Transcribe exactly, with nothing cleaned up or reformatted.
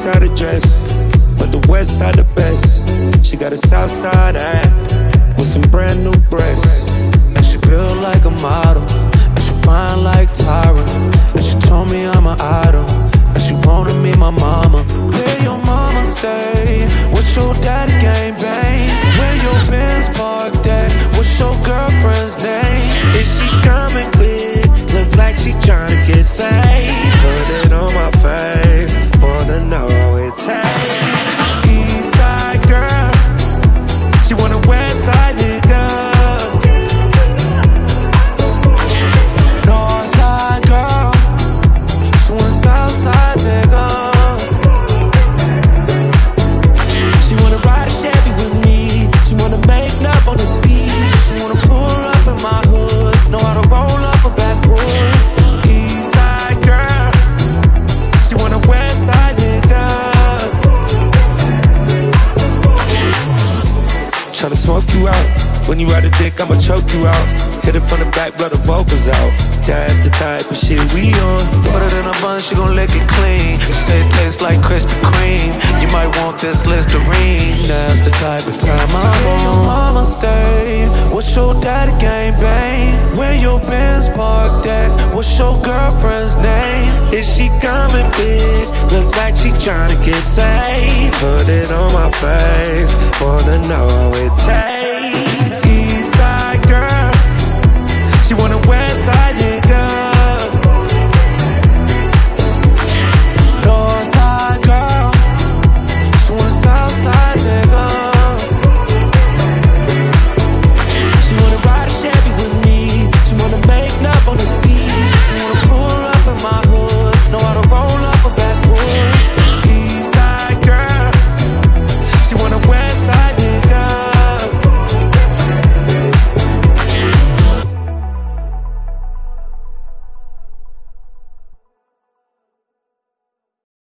side address, but the west side the best. She got a south side ass with some brand new breasts, and she built like a model, and she fine like Tyra, and she told me I'm an idol, and she wanna meet my mama. Where your mama stay? What's your daddy gang bang? Where your Benz parked at? What's your girlfriend's name? Is she coming with? Look like she tryna get saved. Put it on my face, wanna know how it tastes. East side girl, she want a west side nigga. North side girl, she want a south side nigga. She wanna ride a Chevy with me, she wanna make love on the beach, she wanna pull up in my hood, know how to roll up a backwood. East side girl, she want a west side nigga. Tryna smoke you out, when you ride a dick I'ma choke you out. Hit it from the back, blow the vocals out. That's the type of shit we on. Put it in a bun, she gon' lick it clean. She say it tastes like Krispy Kreme. You might want this Listerine. That's the type of time I'm on. Where your mama stay? What's your daddy gang bang? Where your Benz parked at? What's your girlfriend's name? Is she coming big? Look like she tryna get saved. Put it on my face, wanna know how it tastes. East side girl, she want a west side